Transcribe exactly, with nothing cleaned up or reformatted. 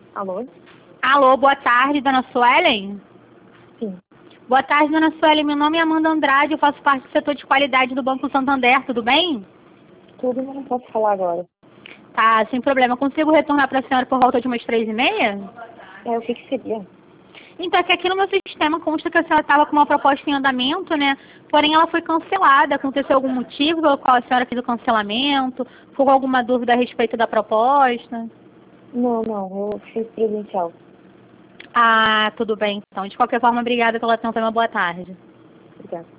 Alô? Alô, boa tarde, dona Suelen? Sim. Boa tarde, dona Suelen. Meu nome é Amanda Andrade, eu faço parte do setor de qualidade do Banco Santander, tudo bem? Tudo, mas não posso falar agora. Tá, sem problema. Consigo retornar para a senhora por volta de umas três e meia? É, o que que seria? Então, é que aqui no meu sistema consta que a senhora estava com uma proposta em andamento, né? Porém, ela foi cancelada. Aconteceu algum motivo pelo qual a senhora fez o cancelamento? Ficou com alguma dúvida a respeito da proposta? Não, não, eu fiz presencial. Ah, tudo bem, então. De qualquer forma, obrigada pela atenção e uma boa tarde. Obrigada.